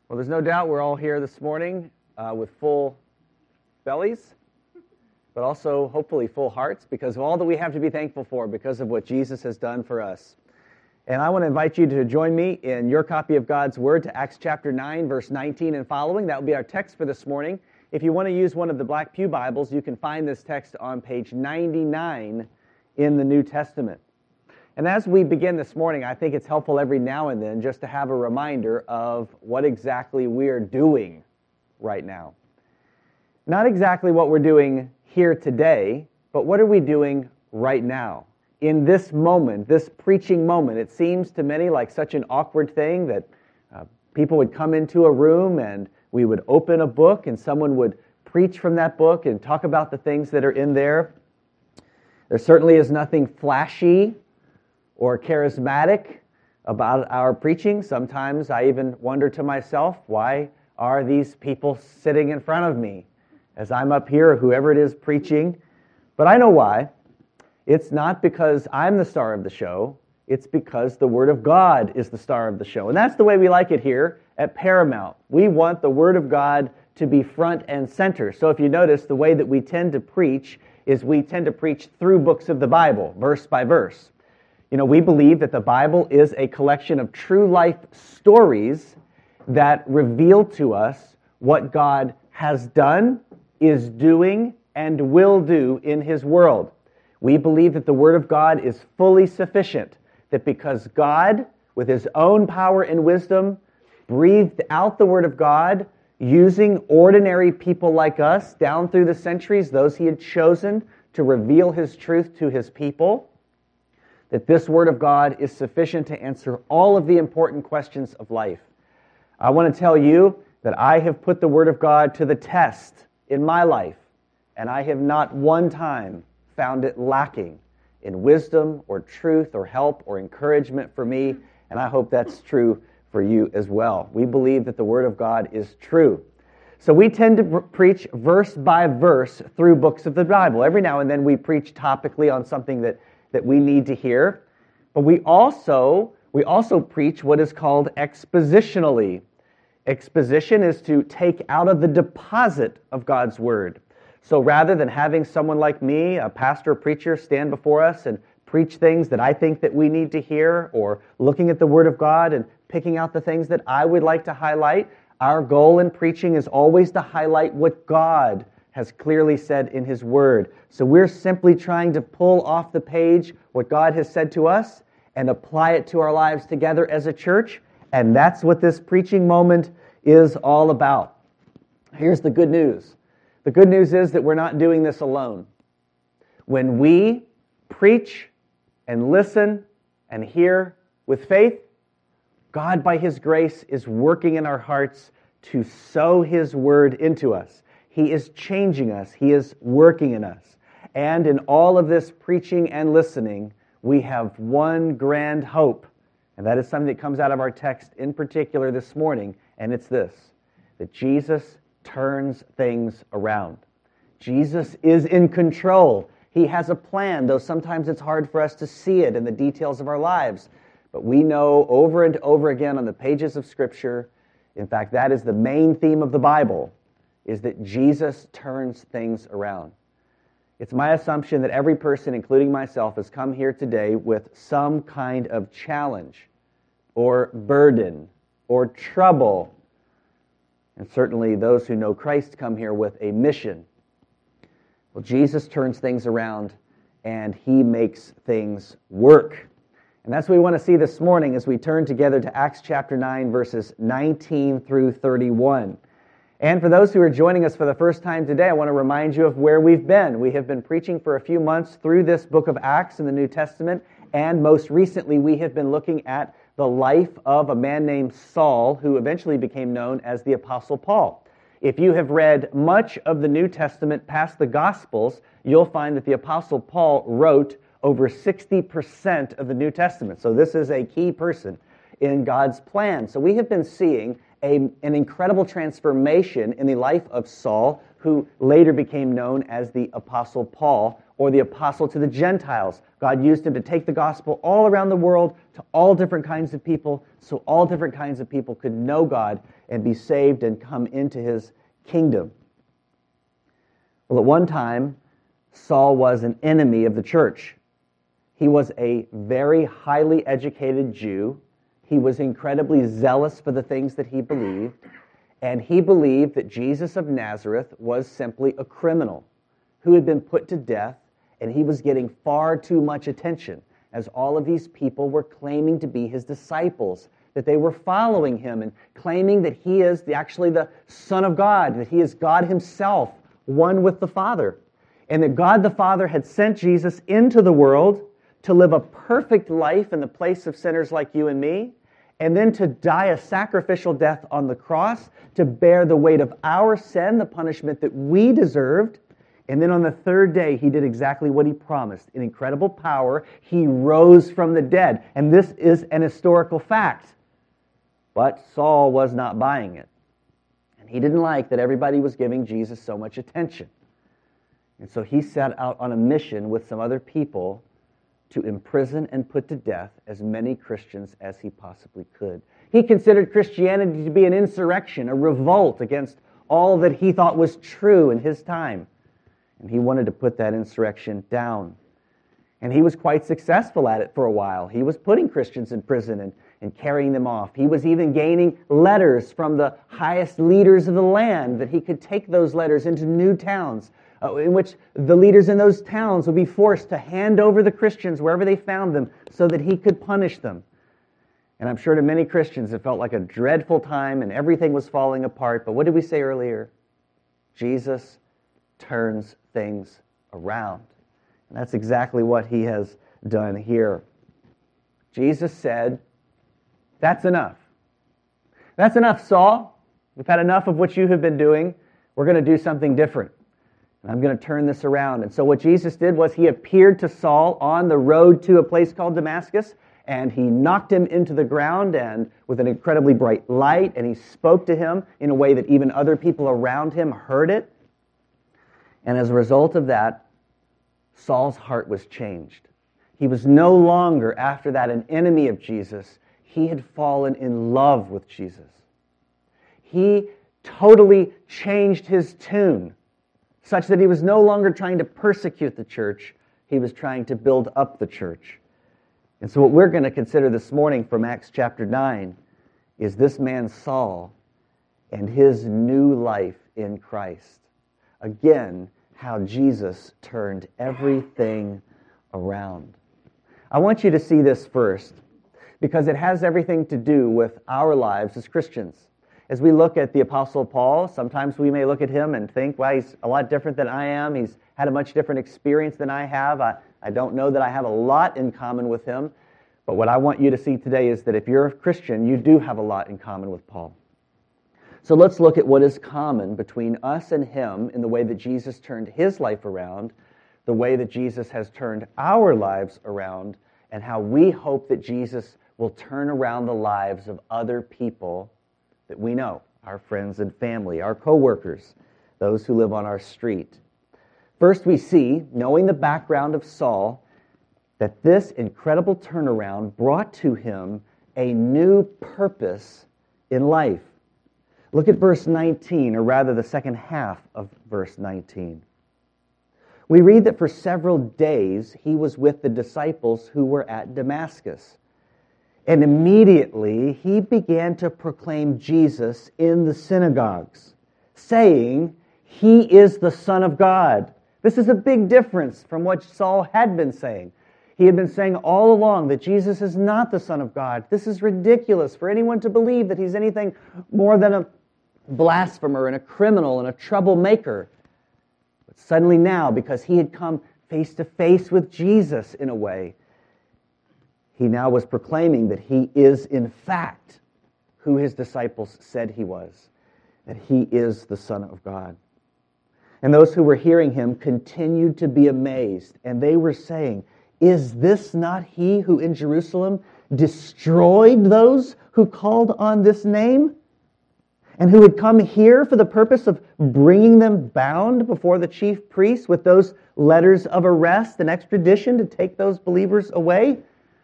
Well, there's no doubt we're all here this morning with full bellies, but also hopefully full hearts because of all that we have to be thankful for because of what Jesus has done for us. And I want to invite you to join me in your copy of God's Word to Acts chapter 9, verse 19 and following. That will be our text for this morning. If you want to use one of the Black Pew Bibles, you can find this text on page 99 in the New Testament. And as we begin this morning, I think it's helpful every now and then just to have a reminder of what exactly we're doing right now. Not exactly what we're doing here today, but what are we doing right now? In this moment, this preaching moment, it seems to many like such an awkward thing that people would come into a room and we would open a book and someone would preach from that book and talk about the things that are in there. There certainly is nothing flashy or charismatic about our preaching. Sometimes I even wonder to myself, why are these people sitting in front of me as I'm up here, or whoever it is preaching? But I know why. It's not because I'm the star of the show. It's because the Word of God is the star of the show. And that's the way we like it here at Paramount. We want the Word of God to be front and center. So if you notice, the way that we tend to preach is we tend to preach through books of the Bible, verse by verse. You know, we believe that the Bible is a collection of true life stories that reveal to us what God has done, is doing, and will do in His world. We believe that the Word of God is fully sufficient, that because God, with His own power and wisdom, breathed out the Word of God using ordinary people like us down through the centuries, those He had chosen to reveal His truth to His people, that this Word of God is sufficient to answer all of the important questions of life. I want to tell you that I have put the Word of God to the test in my life, and I have not one time found it lacking in wisdom or truth or help or encouragement for me, and I hope that's true for you as well. We believe that the Word of God is true. So we tend to preach verse by verse through books of the Bible. Every now and then we preach topically on something that we need to hear. But we also preach what is called expositionally. Exposition is to take out of the deposit of God's Word. So rather than having someone like me, a pastor or preacher, stand before us and preach things that I think that we need to hear, or looking at the Word of God and picking out the things that I would like to highlight, our goal in preaching is always to highlight what God has clearly said in His Word. So we're simply trying to pull off the page what God has said to us and apply it to our lives together as a church, and that's what this preaching moment is all about. Here's the good news. The good news is that we're not doing this alone. When we preach and listen and hear with faith, God, by His grace, is working in our hearts to sow His Word into us. He is changing us. He is working in us. And in all of this preaching and listening, we have one grand hope. And that is something that comes out of our text in particular this morning. And it's this, that Jesus turns things around. Jesus is in control. He has a plan, though sometimes it's hard for us to see it in the details of our lives. But we know over and over again on the pages of Scripture, in fact, that is the main theme of the Bible, is that Jesus turns things around. It's my assumption that every person, including myself, has come here today with some kind of challenge or burden or trouble. And certainly those who know Christ come here with a mission. Well, Jesus turns things around and He makes things work. And that's what we want to see this morning as we turn together to Acts chapter 9, verses 19 through 31. And for those who are joining us for the first time today, I want to remind you of where we've been. We have been preaching for a few months through this book of Acts in the New Testament, and most recently we have been looking at the life of a man named Saul, who eventually became known as the Apostle Paul. If you have read much of the New Testament past the Gospels, you'll find that the Apostle Paul wrote over 60% of the New Testament. So this is a key person in God's plan. So we have been seeing an incredible transformation in the life of Saul, who later became known as the Apostle Paul, or the apostle to the Gentiles. God used him to take the gospel all around the world to all different kinds of people, so all different kinds of people could know God and be saved and come into his kingdom. Well, at one time, Saul was an enemy of the church. He was a very highly educated Jew. He was incredibly zealous for the things that he believed, and he believed that Jesus of Nazareth was simply a criminal who had been put to death, and he was getting far too much attention as all of these people were claiming to be his disciples, that they were following him and claiming that he is actually the Son of God, that he is God himself, one with the Father, and that God the Father had sent Jesus into the world to live a perfect life in the place of sinners like you and me, and then to die a sacrificial death on the cross to bear the weight of our sin, the punishment that we deserved. And then on the third day, he did exactly what he promised. In incredible power, he rose from the dead. And this is an historical fact. But Saul was not buying it. And he didn't like that everybody was giving Jesus so much attention. And so he set out on a mission with some other people to imprison and put to death as many Christians as he possibly could. He considered Christianity to be an insurrection, a revolt against all that he thought was true in his time. And he wanted to put that insurrection down. And he was quite successful at it for a while. He was putting Christians in prison and carrying them off. He was even gaining letters from the highest leaders of the land that he could take those letters into new towns in which the leaders in those towns would be forced to hand over the Christians wherever they found them so that he could punish them. And I'm sure to many Christians it felt like a dreadful time and everything was falling apart. But what did we say earlier? Jesus turns things around. And that's exactly what he has done here. Jesus said, "That's enough. That's enough, Saul. We've had enough of what you have been doing. We're going to do something different. And I'm going to turn this around." And so what Jesus did was he appeared to Saul on the road to a place called Damascus, and he knocked him into the ground and with an incredibly bright light, and he spoke to him in a way that even other people around him heard it. And as a result of that, Saul's heart was changed. He was no longer, after that, an enemy of Jesus. He had fallen in love with Jesus. He totally changed his tune, such that he was no longer trying to persecute the church. He was trying to build up the church. And so what we're going to consider this morning from Acts chapter 9 is this man Saul and his new life in Christ. Again, how Jesus turned everything around. I want you to see this first because it has everything to do with our lives as Christians. As we look at the Apostle Paul, sometimes we may look at him and think, well, he's a lot different than I am. He's had a much different experience than I have. I don't know that I have a lot in common with him. But what I want you to see today is that if you're a Christian, you do have a lot in common with Paul. So let's look at what is common between us and him in the way that Jesus turned his life around, the way that Jesus has turned our lives around, and how we hope that Jesus will turn around the lives of other people that we know, our friends and family, our co-workers, those who live on our street. First, we see, knowing the background of Saul, that this incredible turnaround brought to him a new purpose in life. Look at verse 19, or rather the second half of verse 19. We read that for several days he was with the disciples who were at Damascus. And immediately he began to proclaim Jesus in the synagogues, saying, "He is the Son of God." This is a big difference from what Saul had been saying. He had been saying all along that Jesus is not the Son of God. This is ridiculous for anyone to believe that he's anything more than a blasphemer and a criminal and a troublemaker. But suddenly now, because he had come face to face with Jesus in a way, he now was proclaiming that he is in fact who his disciples said he was, that he is the Son of God. And those who were hearing him continued to be amazed, and they were saying, "Is this not he who in Jerusalem destroyed those who called on this name? and who had come here for the purpose of bringing them bound before the chief priests with those letters of arrest and extradition to take those believers away.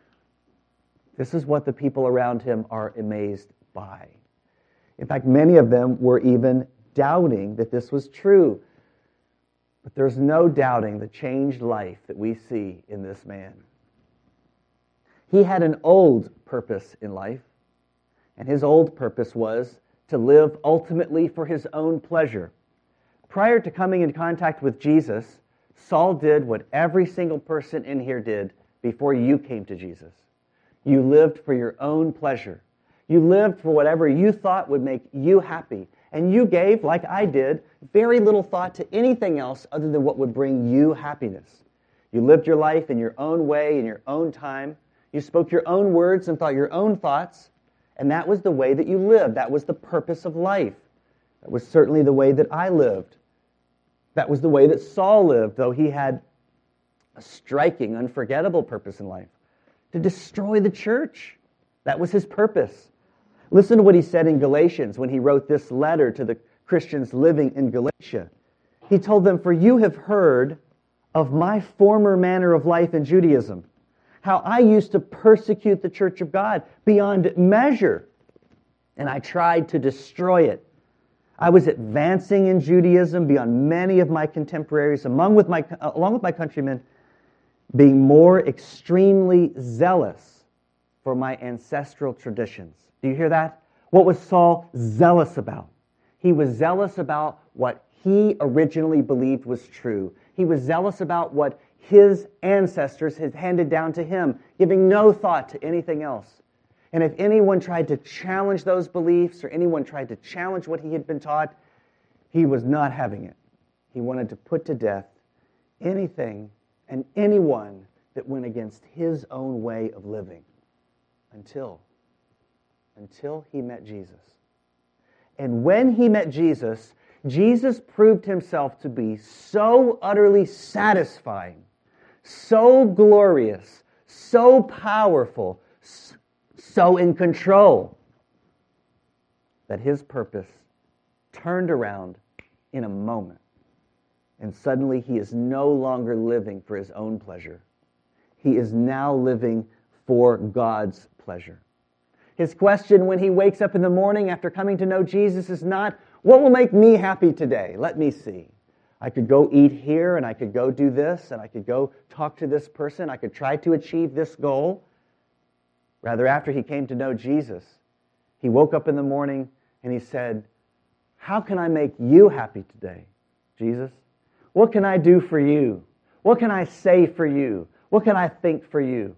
This is what the people around him are amazed by. In fact, many of them were even doubting that this was true. But there's no doubting the changed life that we see in this man. He had an old purpose in life, and his old purpose was to live ultimately for his own pleasure. Prior to coming in contact with Jesus, Saul did what every single person in here did before you came to Jesus. You lived for your own pleasure. You lived for whatever you thought would make you happy. And you gave, like I did, very little thought to anything else other than what would bring you happiness. You lived your life in your own way, in your own time. You spoke your own words and thought your own thoughts. And that was the way that you lived. That was the purpose of life. That was certainly the way that I lived. That was the way that Saul lived, though he had a striking, unforgettable purpose in life. To destroy the church. That was his purpose. Listen to what he said in Galatians when he wrote this letter to the Christians living in Galatia. He told them, "For you have heard of my former manner of life in Judaism, how I used to persecute the church of God beyond measure, and I tried to destroy it. I was advancing in Judaism beyond many of my contemporaries, along with my countrymen, being more extremely zealous for my ancestral traditions." Do you hear that? What was Saul zealous about? He was zealous about what he originally believed was true. He was zealous about what his ancestors had handed down to him, giving no thought to anything else. And if anyone tried to challenge those beliefs or anyone tried to challenge what he had been taught, he was not having it. He wanted to put to death anything and anyone that went against his own way of living until he met Jesus. And when he met Jesus, Jesus proved himself to be so utterly satisfying, so glorious, so powerful, so in control, that his purpose turned around in a moment. And suddenly he is no longer living for his own pleasure. He is now living for God's pleasure. His question when he wakes up in the morning after coming to know Jesus is not, what will make me happy today? Let me see. I could go eat here, and I could go do this, and I could go talk to this person. I could try to achieve this goal. Rather, after he came to know Jesus, he woke up in the morning and he said, how can I make you happy today, Jesus? What can I do for you? What can I say for you? What can I think for you?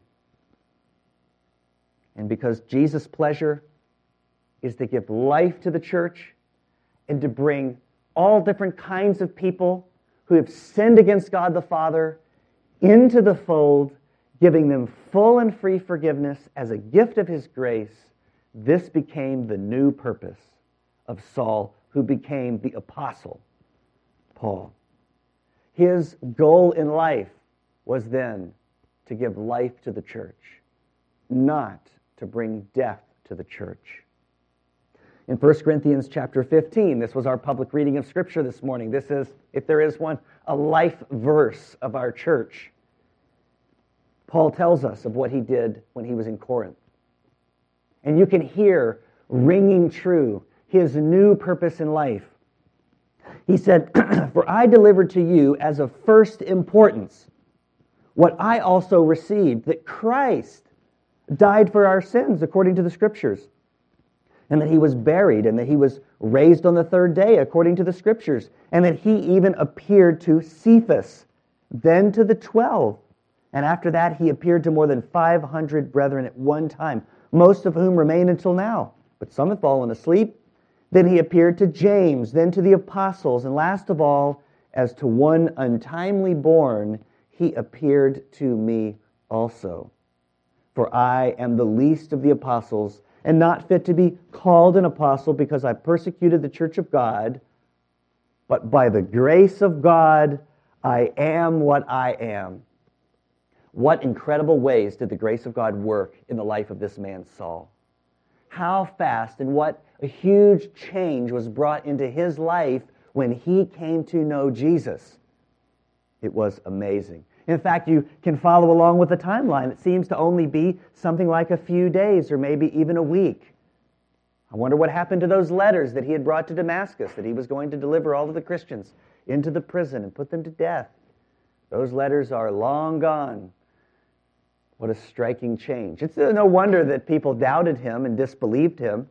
And because Jesus' pleasure is to give life to the church and to bring all different kinds of people who have sinned against God the Father into the fold, giving them full and free forgiveness as a gift of his grace, this became the new purpose of Saul, who became the apostle Paul. His goal in life was then to give life to the church, not to bring death to the church. In 1 Corinthians chapter 15, this was our public reading of Scripture this morning. This is, if there is one, a life verse of our church. Paul tells us of what he did when he was in Corinth. And you can hear ringing true his new purpose in life. He said, "For I delivered to you as of first importance what I also received, that Christ died for our sins according to the Scriptures, and that he was buried, and that he was raised on the third day according to the Scriptures, and that he even appeared to Cephas, then to the 12. And after that he appeared to more than 500 brethren at one time, most of whom remain until now, but some have fallen asleep. Then he appeared to James, then to the apostles, and last of all, as to one untimely born, he appeared to me also. For I am the least of the apostles, and not fit to be called an apostle, because I persecuted the church of God. But by the grace of God, I am what I am." What incredible ways did the grace of God work in the life of this man, Saul? How fast and what A huge change was brought into his life when he came to know Jesus. It was amazing. In fact, you can follow along with the timeline. It seems to only be something like a few days or maybe even a week. I wonder what happened to those letters that he had brought to Damascus, that he was going to deliver all of the Christians into the prison and put them to death. Those letters are long gone. What a striking change. It's no wonder that people doubted him and disbelieved him.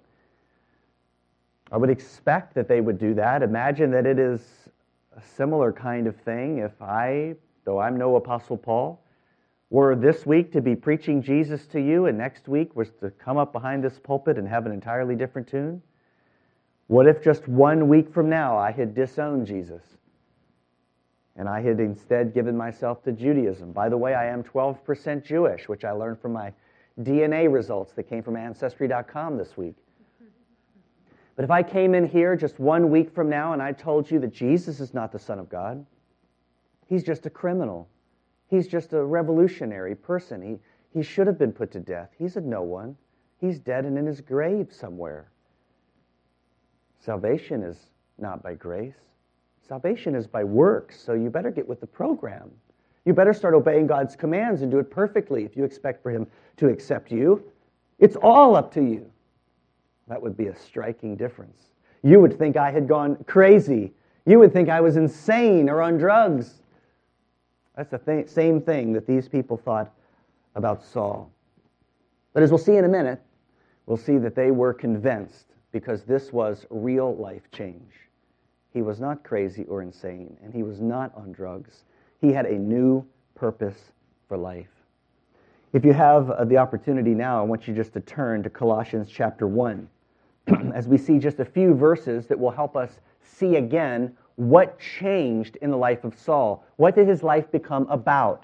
I would expect that they would do that. Imagine that it is a similar kind of thing if I, though I'm no Apostle Paul, were this week to be preaching Jesus to you and next week was to come up behind this pulpit and have an entirely different tune? What if just 1 week from now I had disowned Jesus and I had instead given myself to Judaism? By the way, I am 12% Jewish, which I learned from my DNA results that came from Ancestry.com this week. But if I came in here just 1 week from now and I told you that Jesus is not the Son of God, he's just a criminal. He's just a revolutionary person. He should have been put to death. He's a no one. He's dead and in his grave somewhere. Salvation is not by grace. Salvation is by works, so you better get with the program. You better start obeying God's commands and do it perfectly if you expect for him to accept you. It's all up to you. That would be a striking difference. You would think I had gone crazy. You would think I was insane or on drugs. That's the same thing that these people thought about Saul. But as we'll see in a minute, we'll see that they were convinced because this was real life change. He was not crazy or insane, and he was not on drugs. He had a new purpose for life. If you have the opportunity now, I want you just to turn to Colossians chapter 1 as we see just a few verses that will help us see again what changed in the life of Saul. What did his life become about?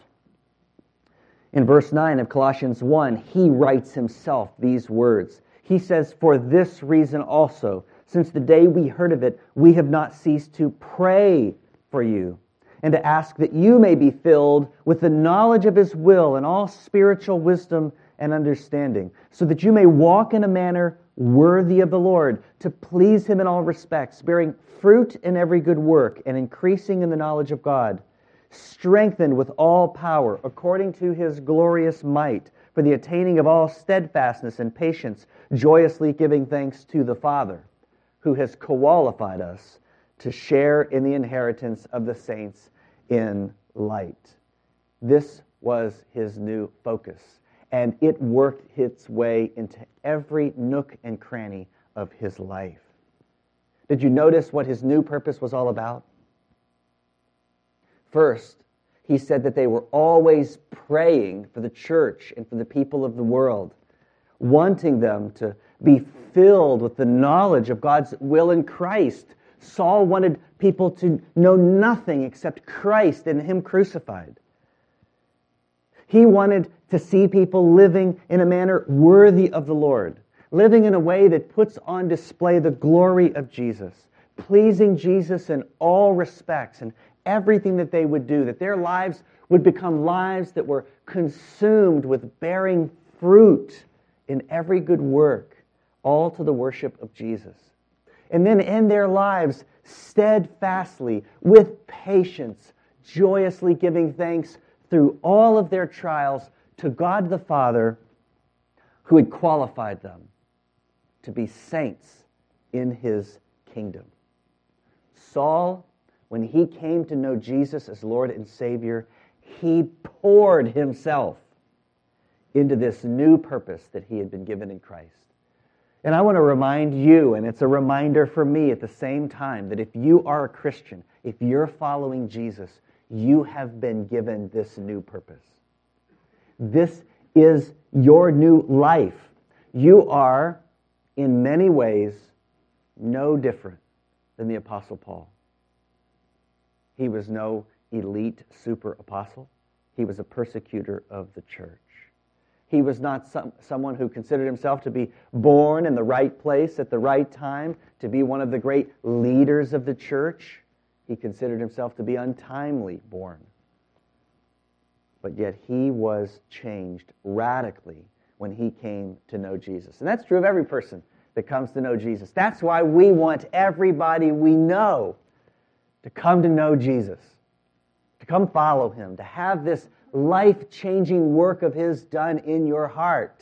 In verse 9 of Colossians 1, he writes himself these words. He says, "For this reason also, since the day we heard of it, we have not ceased to pray for you, and to ask that you may be filled with the knowledge of his will and all spiritual wisdom and understanding, so that you may walk in a manner worthy of the Lord, to please him in all respects, bearing fruit in every good work and increasing in the knowledge of God, strengthened with all power according to his glorious might, for the attaining of all steadfastness and patience, joyously giving thanks to the Father, who has qualified us to share in the inheritance of the saints in light." This was his new focus, and it worked its way into every nook and cranny of his life. Did you notice what his new purpose was all about? First, he said that they were always praying for the church and for the people of the world, wanting them to be filled with the knowledge of God's will in Christ. Saul wanted people to know nothing except Christ and him crucified. He wanted to see people living in a manner worthy of the Lord, living in a way that puts on display the glory of Jesus, pleasing Jesus in all respects and everything that they would do, that their lives would become lives that were consumed with bearing fruit in every good work, all to the worship of Jesus. And then in their lives, steadfastly, with patience, joyously giving thanks through all of their trials to God the Father, who had qualified them to be saints in his kingdom. Saul, when he came to know Jesus as Lord and Savior, he poured himself into this new purpose that he had been given in Christ. And I want to remind you, and it's a reminder for me at the same time, that if you are a Christian, if you're following Jesus, you have been given this new purpose. This is your new life. You are, in many ways, no different than the Apostle Paul. He was no elite super apostle. He was a persecutor of the church. He was not someone who considered himself to be born in the right place at the right time, to be one of the great leaders of the church. He considered himself to be untimely born. But yet he was changed radically when he came to know Jesus. And that's true of every person that comes to know Jesus. That's why we want everybody we know to come to know Jesus, to come follow him, to have this life-changing work of his done in your heart.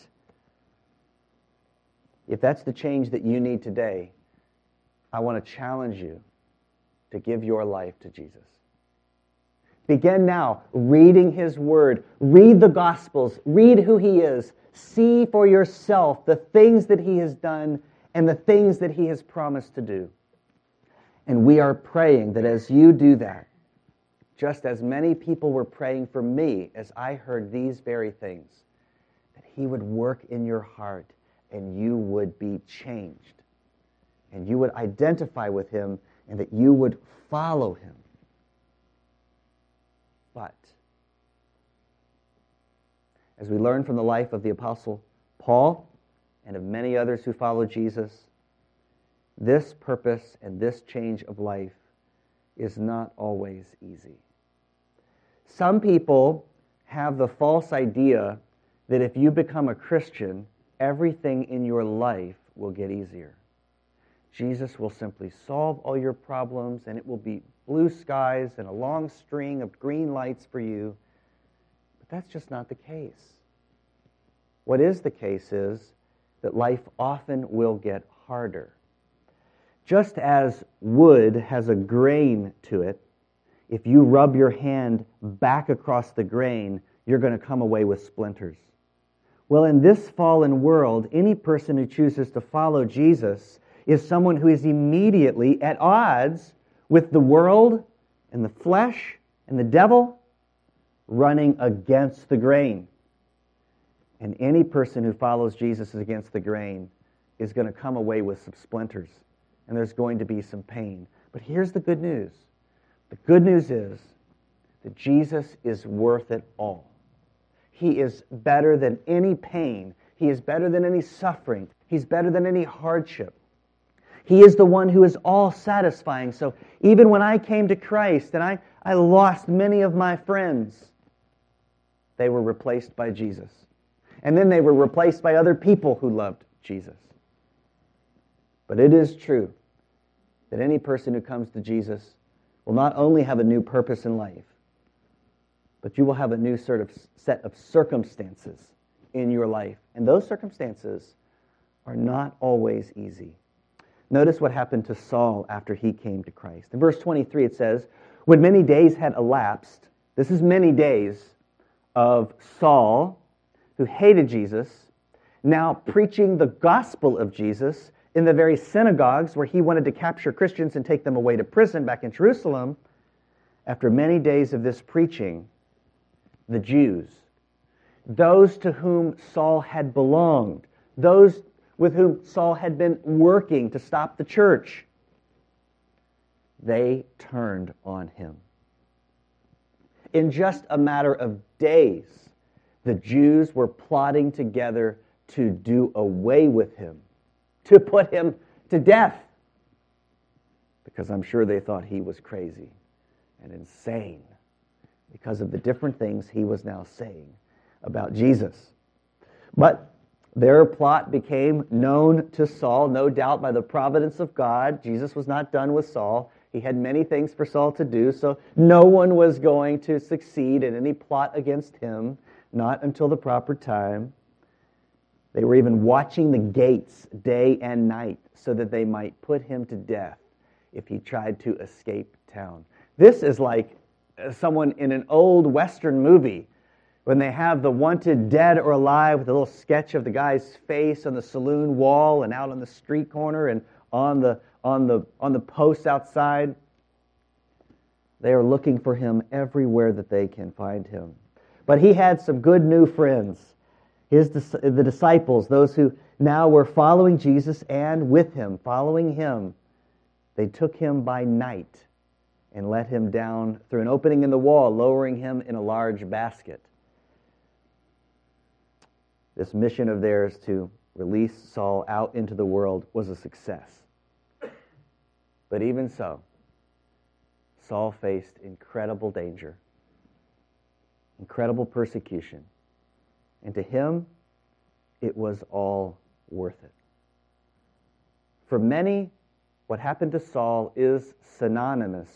If that's the change that you need today, I want to challenge you to give your life to Jesus. Begin now reading his word. Read the Gospels. Read who he is. See for yourself the things that he has done and the things that he has promised to do. And we are praying that as you do that, just as many people were praying for me as I heard these very things, that he would work in your heart and you would be changed. And you would identify with him and that you would follow him. But as we learn from the life of the Apostle Paul and of many others who follow Jesus, this purpose and this change of life is not always easy. Some people have the false idea that if you become a Christian, everything in your life will get easier. Jesus will simply solve all your problems, and it will be blue skies and a long string of green lights for you. But that's just not the case. What is the case is that life often will get harder. Just as wood has a grain to it, if you rub your hand back across the grain, you're going to come away with splinters. Well, in this fallen world, any person who chooses to follow Jesus is someone who is immediately at odds with the world and the flesh and the devil, running against the grain. And any person who follows Jesus against the grain is going to come away with some splinters, and there's going to be some pain. But here's the good news. The good news is that Jesus is worth it all. He is better than any pain. He is better than any suffering. He's better than any hardship. He is the one who is all satisfying. So even when I came to Christ and I lost many of my friends, they were replaced by Jesus. And then they were replaced by other people who loved Jesus. But it is true that any person who comes to Jesus will not only have a new purpose in life, but you will have a new sort of set of circumstances in your life. And those circumstances are not always easy. Notice what happened to Saul after he came to Christ. In verse 23 it says, when many days had elapsed, this is many days of Saul, who hated Jesus, now preaching the gospel of Jesus in the very synagogues where he wanted to capture Christians and take them away to prison back in Jerusalem. After many days of this preaching, the Jews, those to whom Saul had belonged, those with whom Saul had been working to stop the church, they turned on him. In just a matter of days, the Jews were plotting together to do away with him, to put him to death, because I'm sure they thought he was crazy and insane because of the different things he was now saying about Jesus. But their plot became known to Saul, no doubt by the providence of God. Jesus was not done with Saul. He had many things for Saul to do, so no one was going to succeed in any plot against him, not until the proper time. They were even watching the gates day and night so that they might put him to death if he tried to escape town. This is like someone in an old Western movie when they have the wanted dead or alive with a little sketch of the guy's face on the saloon wall and out on the street corner and on the posts outside. They are looking for him everywhere that they can find him. But he had some good new friends. The disciples, those who now were following Jesus and with him, following him, they took him by night and let him down through an opening in the wall, lowering him in a large basket. This mission of theirs to release Saul out into the world was a success. But even so, Saul faced incredible danger, incredible persecution. And to him, it was all worth it. For many, what happened to Saul is synonymous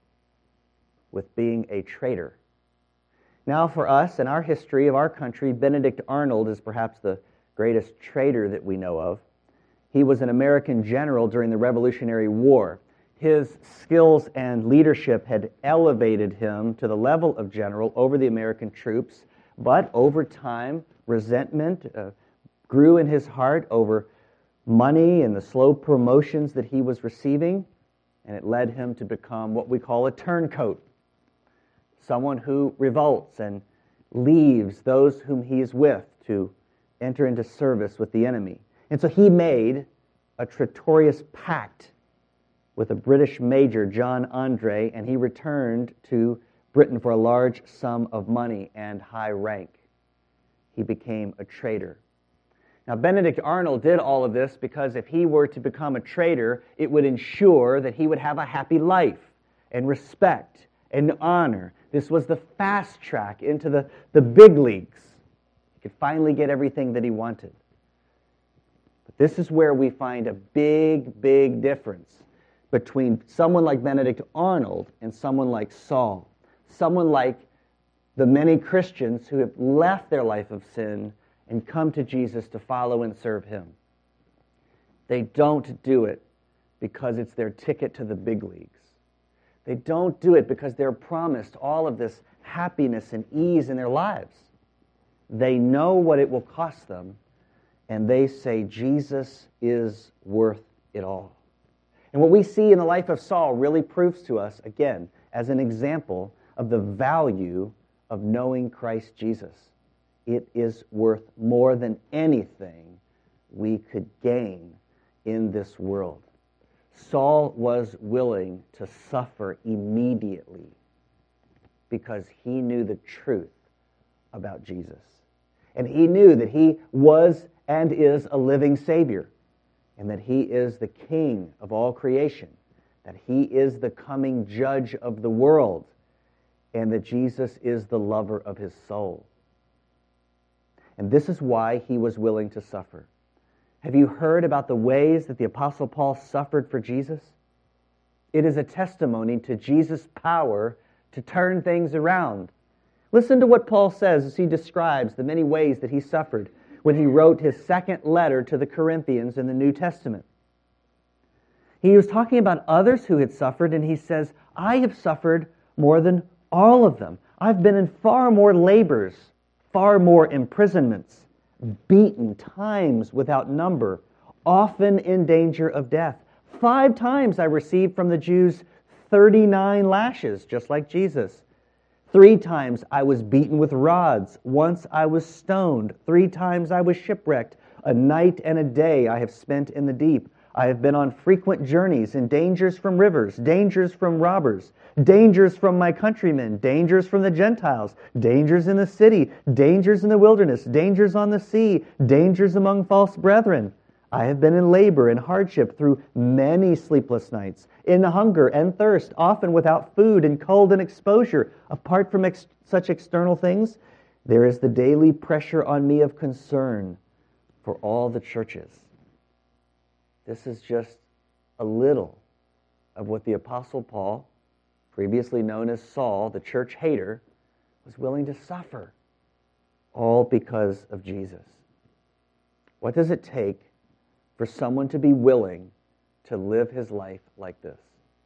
with being a traitor. Now, for us, in our history of our country, Benedict Arnold is perhaps the greatest traitor that we know of. He was an American general during the Revolutionary War. His skills and leadership had elevated him to the level of general over the American troops, but over time, resentment grew in his heart over money and the slow promotions that he was receiving, and it led him to become what we call a turncoat, someone who revolts and leaves those whom he is with to enter into service with the enemy. And so he made a traitorous pact with a British major, John Andre, and he returned to Britain for a large sum of money and high rank. He became a traitor. Now, Benedict Arnold did all of this because if he were to become a traitor, it would ensure that he would have a happy life and respect and honor. This was the fast track into the big leagues. He could finally get everything that he wanted. But this is where we find a big, big difference between someone like Benedict Arnold and someone like Saul. Someone like the many Christians who have left their life of sin and come to Jesus to follow and serve him. They don't do it because it's their ticket to the big leagues. They don't do it because they're promised all of this happiness and ease in their lives. They know what it will cost them, and they say Jesus is worth it all. And what we see in the life of Saul really proves to us, again, as an example of the value of knowing Christ Jesus. It is worth more than anything we could gain in this world. Saul was willing to suffer immediately because he knew the truth about Jesus. And he knew that he was and is a living Savior, and that he is the King of all creation, that he is the coming judge of the world, and that Jesus is the lover of his soul. And this is why he was willing to suffer. Have you heard about the ways that the Apostle Paul suffered for Jesus? It is a testimony to Jesus' power to turn things around. Listen to what Paul says as he describes the many ways that he suffered when he wrote his second letter to the Corinthians in the New Testament. He was talking about others who had suffered, and he says, I have suffered more than all of them. I've been in far more labors, far more imprisonments, beaten times without number, often in danger of death. 5 times I received from the Jews 39 lashes, just like Jesus. 3 times I was beaten with rods. Once I was stoned. 3 times I was shipwrecked. A night and a day I have spent in the deep. I have been on frequent journeys in dangers from rivers, dangers from robbers, dangers from my countrymen, dangers from the Gentiles, dangers in the city, dangers in the wilderness, dangers on the sea, dangers among false brethren. I have been in labor and hardship through many sleepless nights, in hunger and thirst, often without food, in cold and exposure. Apart from such external things, there is the daily pressure on me of concern for all the churches. This is just a little of what the Apostle Paul, previously known as Saul, the church hater, was willing to suffer, all because of Jesus. What does it take for someone to be willing to live his life like this?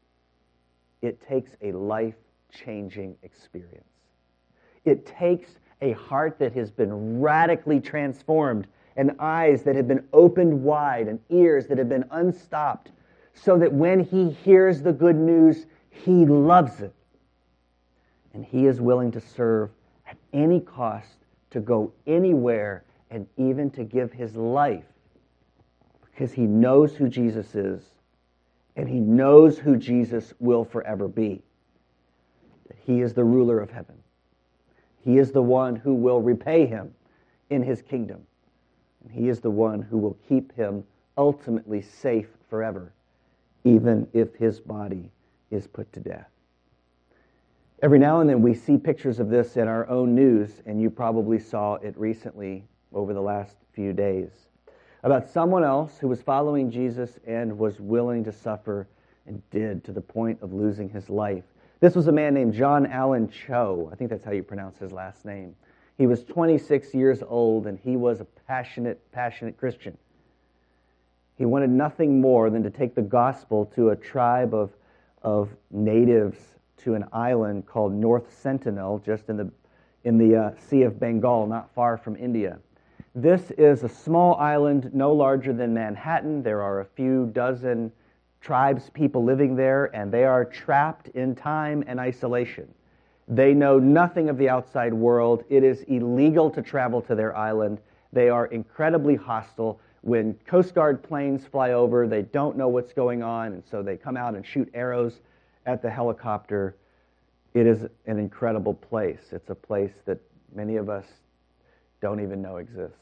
It takes a life-changing experience. It takes a heart that has been radically transformed, and eyes that have been opened wide, and ears that have been unstopped, so that when he hears the good news, he loves it. And he is willing to serve at any cost, to go anywhere, and even to give his life, because he knows who Jesus is, and he knows who Jesus will forever be. That he is the ruler of heaven. He is the one who will repay him in his kingdom. And he is the one who will keep him ultimately safe forever, even if his body is put to death. Every now and then we see pictures of this in our own news, and you probably saw it recently over the last few days. about someone else who was following Jesus and was willing to suffer and did to the point of losing his life. This was a man named John Allen Cho. I think that's how you pronounce his last name. He was 26 years old, and he was a passionate Christian. He wanted nothing more than to take the gospel to a tribe of natives to an island called North Sentinel, just in the Sea of Bengal, not far from India. This is a small island no larger than Manhattan. There are a few dozen tribes people living there, and they are trapped in time and isolation. They know nothing of the outside world. It is illegal to travel to their island. They are incredibly hostile. When Coast Guard planes fly over, they don't know what's going on, and so they come out and shoot arrows at the helicopter. It is an incredible place. It's a place that many of us don't even know exists.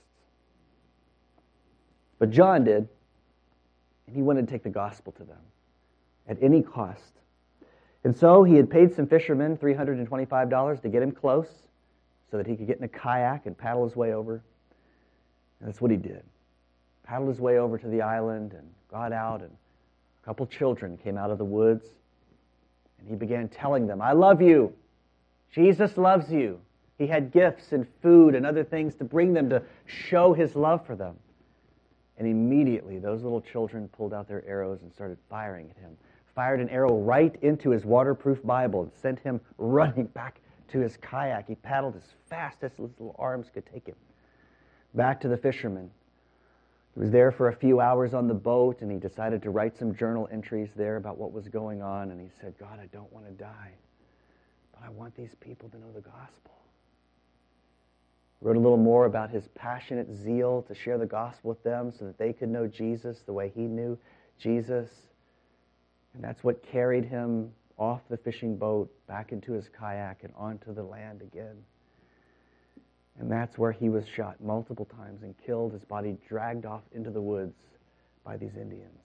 But John did, and he wanted to take the gospel to them at any cost. And so he had paid some fishermen $325 to get him close so that he could get in a kayak and paddle his way over. And that's what he did. Paddled his way over to the island and got out, and a couple children came out of the woods, and he began telling them, "I love you. Jesus loves you." He had gifts and food and other things to bring them to show his love for them. And immediately those little children pulled out their arrows and started firing at him. Fired an arrow right into his waterproof Bible and sent him running back to his kayak. He paddled as fast as his little arms could take him. Back to the fishermen. He was there for a few hours on the boat, and he decided to write some journal entries there about what was going on. And he said, "God, I don't want to die, but I want these people to know the gospel." Wrote a little more about his passionate zeal to share the gospel with them so that they could know Jesus the way he knew Jesus. And that's what carried him off the fishing boat, back into his kayak, and onto the land again. And that's where he was shot multiple times and killed, his body dragged off into the woods by these Indians.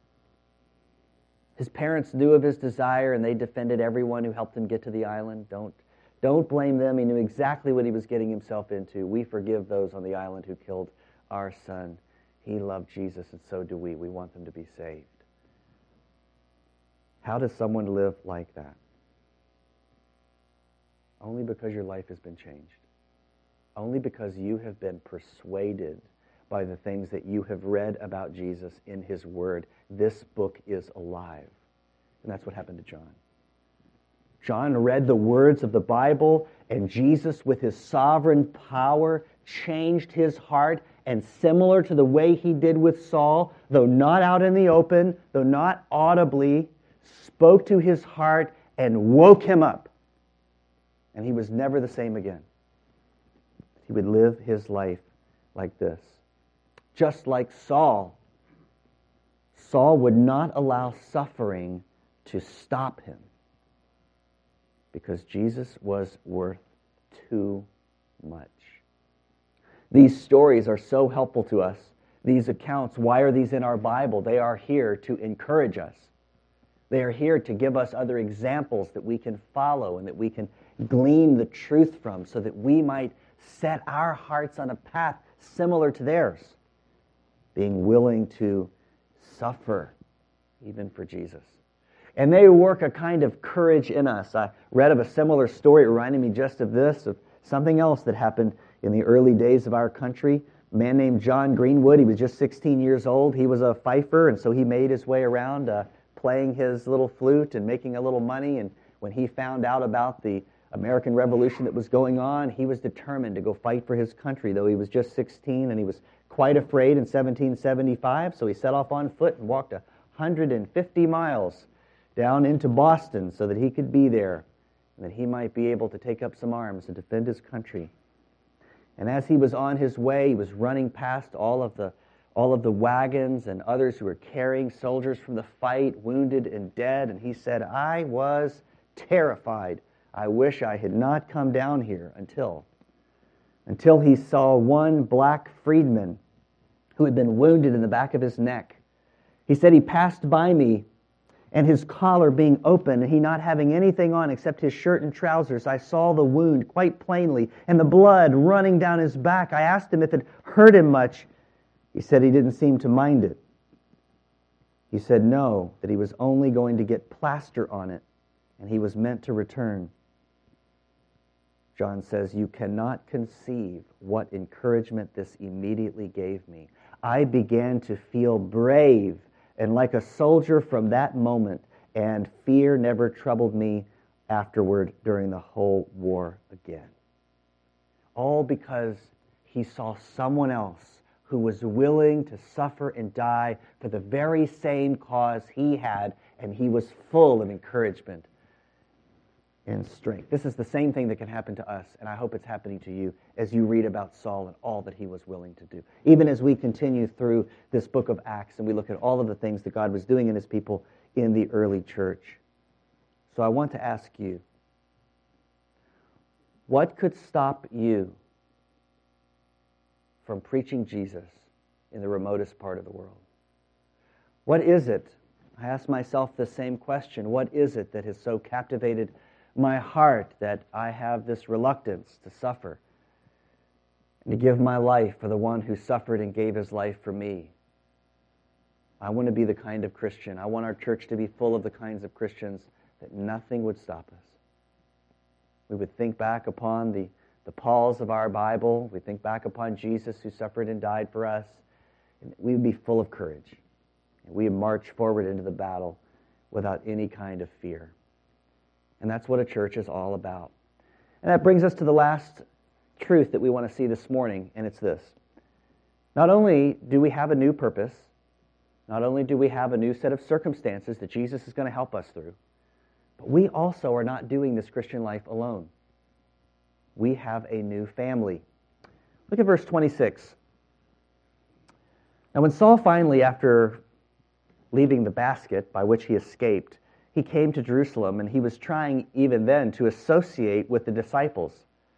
His parents knew of his desire, and they defended everyone who helped him get to the island. Don't blame them. He knew exactly what he was getting himself into. We forgive those on the island who killed our son. He loved Jesus, and so do we. We want them to be saved. How does someone live like that? Only because your life has been changed. Only because you have been persuaded by the things that you have read about Jesus in his word. This book is alive. And that's what happened to John. John read the words of the Bible, and Jesus, with his sovereign power, changed his heart, and similar to the way he did with Saul, though not out in the open, though not audibly, spoke to his heart and woke him up. And he was never the same again. He would live his life like this. Just like Saul. Saul would not allow suffering to stop him, because Jesus was worth too much. These stories are so helpful to us. These accounts, why are these in our Bible? They are here to encourage us. They are here to give us other examples that we can follow and that we can glean the truth from, so that we might set our hearts on a path similar to theirs, being willing to suffer even for Jesus. And they work a kind of courage in us. I read of a similar story. It reminded me just of this, of something else that happened in the early days of our country. A man named John Greenwood. He was just 16 years old. He was a fifer, and so he made his way around playing his little flute and making a little money. And when he found out about the American Revolution that was going on, he was determined to go fight for his country, though he was just 16, and he was quite afraid in 1775, so he set off on foot and walked 150 miles down into Boston so that he could be there and that he might be able to take up some arms and defend his country. And as he was on his way, he was running past all of the wagons and others who were carrying soldiers from the fight, wounded and dead, and he said, "I was terrified. I wish I had not come down here until he saw one black freedman who had been wounded in the back of his neck. He said he passed by me, and his collar being open, and he not having anything on except his shirt and trousers. I saw the wound quite plainly, and the blood running down his back. I asked him if it hurt him much, He said he didn't seem to mind it. He said no, that he was only going to get plaster on it, and he was meant to return. John says, "You cannot conceive what encouragement this immediately gave me. I began to feel brave and like a soldier from that moment, and fear never troubled me afterward during the whole war again." All because he saw someone else who was willing to suffer and die for the very same cause he had, and he was full of encouragement and strength. This is the same thing that can happen to us, and I hope it's happening to you as you read about Saul and all that he was willing to do. Even as we continue through this book of Acts and we look at all of the things that God was doing in his people in the early church. So I want to ask you, what could stop you from preaching Jesus in the remotest part of the world? What is it? I ask myself the same question. What is it that has so captivated my heart that I have this reluctance to suffer and to give my life for the one who suffered and gave his life for me? I want to be the kind of Christian. I want our church to be full of the kinds of Christians that nothing would stop us. We would think back upon the Pauls of our Bible. We think back upon Jesus who suffered and died for us. And we would be full of courage. And we would march forward into the battle without any kind of fear. And that's what a church is all about. And that brings us to the last truth that we want to see this morning, and it's this. Not only do we have a new purpose, not only do we have a new set of circumstances that Jesus is going to help us through, but we also are not doing this Christian life alone. We have a new family. Look at verse 26. Now when Saul finally, after leaving the basket by which he escaped, he came to Jerusalem, and he was trying even then to associate with the disciples.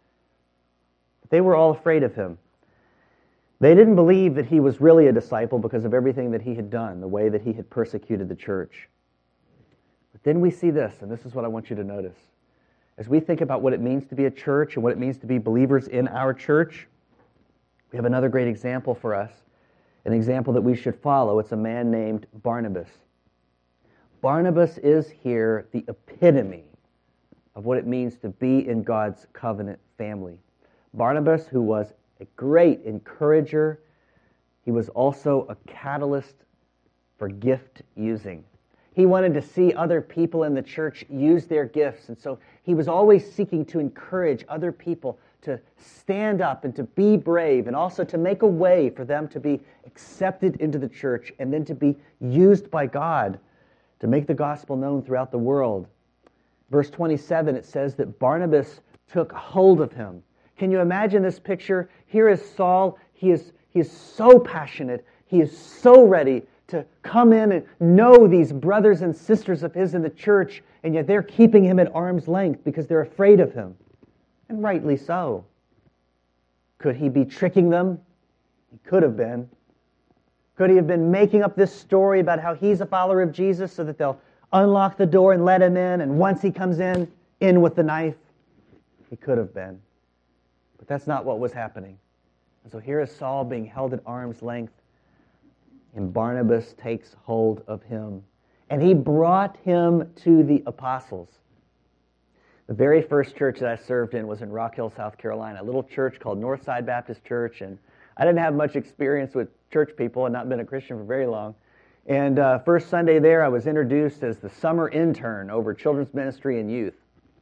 But they were all afraid of him. They didn't believe that he was really a disciple because of everything that he had done, the way that he had persecuted the church. But then we see this, and this is what I want you to notice. As we think about what it means to be a church and what it means to be believers in our church, we have another great example for us, an example that we should follow. It's a man named Barnabas. Barnabas is here the epitome of what it means to be in God's covenant family. Barnabas, who was a great encourager, he was also a catalyst for gift using. He wanted to see other people in the church use their gifts, and so he was always seeking to encourage other people to stand up and to be brave, and also to make a way for them to be accepted into the church and then to be used by God to make the gospel known throughout the world. Verse 27, it says that Barnabas took hold of him. Can you imagine this picture? Here is Saul. He is so passionate. He is so ready to come in and know these brothers and sisters of his in the church, and yet they're keeping him at arm's length because they're afraid of him. And rightly so. Could he be tricking them? He could have been. Could he have been making up this story about how he's a follower of Jesus so that they'll unlock the door and let him in, and once he comes in with the knife? He could have been. But that's not what was happening. And so here is Saul being held at arm's length, and Barnabas takes hold of him. And he brought him to the apostles. The very first church that I served in was in Rock Hill, South Carolina, a little church called Northside Baptist Church, and I didn't have much experience with church people and not been a Christian for very long. And first Sunday there, I was introduced as the summer intern over children's ministry and youth.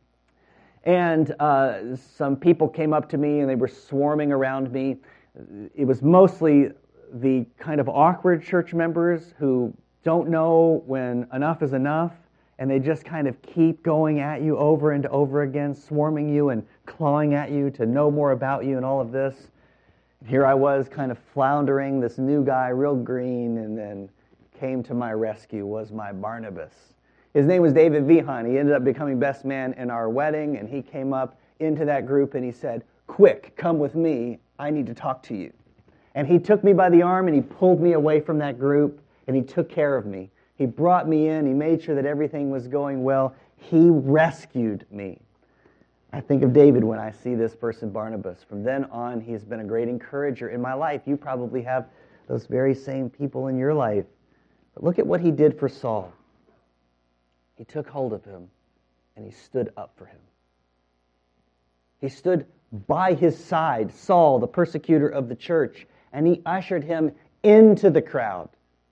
And some people came up to me, and they were swarming around me. It was mostly the kind of awkward church members who don't know when enough is enough, and they just kind of keep going at you over and over again, swarming you and clawing at you to know more about you and all of this. Here I was kind of floundering, this new guy, real green, and then came to my rescue was my Barnabas. His name was David Vihan. He ended up becoming best man in our wedding, and he came up into that group and he said, "Quick, come with me. I need to talk to you." And he took me by the arm and he pulled me away from that group, and he took care of me. He brought me in. He made sure that everything was going well. He rescued me. I think of David when I see this person, Barnabas. From then on, he's been a great encourager in my life. You probably have those very same people in your life. But look at what he did for Saul. He took hold of him and he stood up for him. He stood by his side, Saul, the persecutor of the church, and he ushered him into the crowd.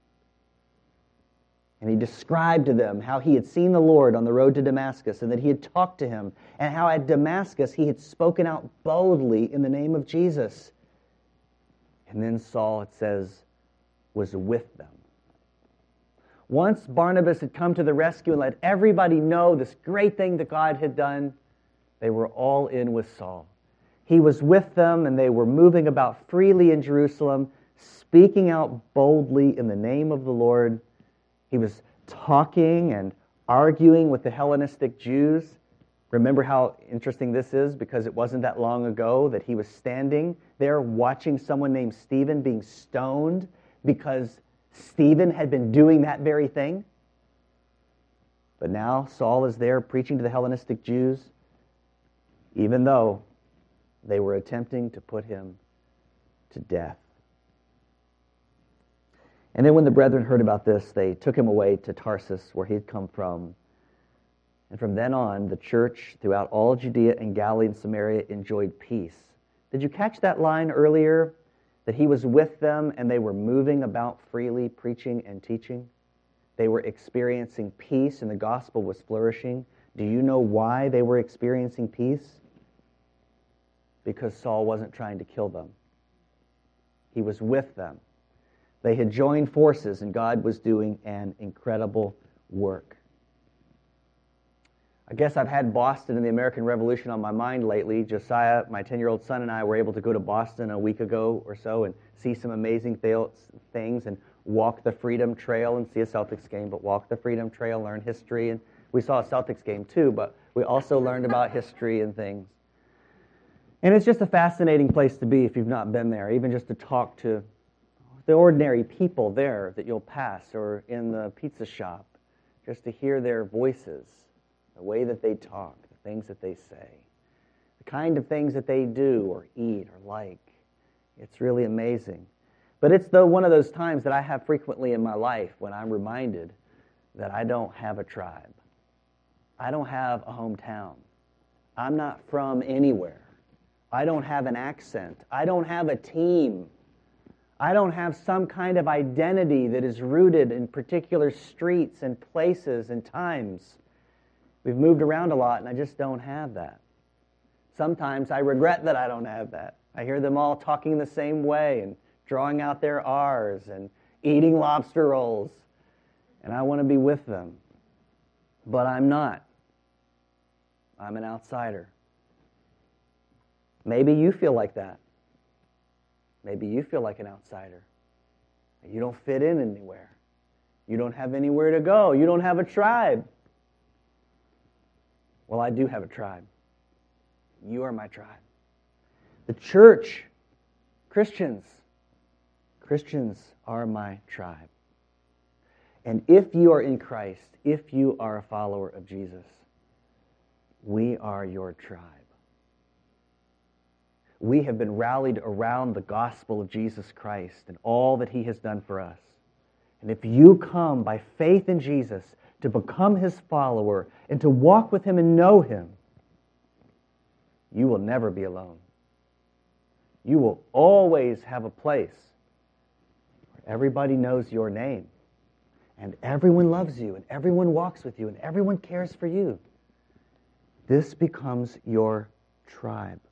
And he described to them how he had seen the Lord on the road to Damascus and that he had talked to him, and how at Damascus he had spoken out boldly in the name of Jesus. And then Saul, it says, was with them. Once Barnabas had come to the rescue and let everybody know this great thing that God had done, they were all in with Saul. He was with them, and they were moving about freely in Jerusalem, speaking out boldly in the name of the Lord. He was talking and arguing with the Hellenistic Jews. Remember how interesting this is? Because it wasn't that long ago that he was standing there watching someone named Stephen being stoned because Stephen had been doing that very thing. But now Saul is there preaching to the Hellenistic Jews, even though they were attempting to put him to death. And then when the brethren heard about this, they took him away to Tarsus, where he had come from. And from then on, the church throughout all Judea and Galilee and Samaria enjoyed peace. Did you catch that line earlier? That he was with them and they were moving about freely, preaching and teaching? They were experiencing peace and the gospel was flourishing. Do you know why they were experiencing peace? Because Saul wasn't trying to kill them. He was with them. They had joined forces, and God was doing an incredible work. I guess I've had Boston and the American Revolution on my mind lately. Josiah, my 10-year-old son, and I were able to go to Boston a week ago or so and see some amazing things and walk the Freedom Trail and see a Celtics game, but walk the Freedom Trail, learn history. And we saw a Celtics game too, but we also learned about history and things. And it's just a fascinating place to be if you've not been there, even just to talk to the ordinary people there that you'll pass or in the pizza shop, just to hear their voices, the way that they talk, the things that they say, the kind of things that they do or eat or like. It's really amazing. But it's one of those times that I have frequently in my life when I'm reminded that I don't have a tribe. I don't have a hometown. I'm not from anywhere. I don't have an accent. I don't have a team. I don't have some kind of identity that is rooted in particular streets and places and times. We've moved around a lot, and I just don't have that. Sometimes I regret that I don't have that. I hear them all talking the same way and drawing out their R's and eating lobster rolls, and I want to be with them. But I'm not. I'm an outsider. Maybe you feel like that. Maybe you feel like an outsider. You don't fit in anywhere. You don't have anywhere to go. You don't have a tribe. Well, I do have a tribe. You are my tribe. The church, Christians are my tribe. And if you are in Christ, if you are a follower of Jesus, we are your tribe. We have been rallied around the gospel of Jesus Christ and all that he has done for us. And if you come by faith in Jesus to become his follower and to walk with him and know him, you will never be alone. You will always have a place where everybody knows your name and everyone loves you and everyone walks with you and everyone cares for you. This becomes your tribe.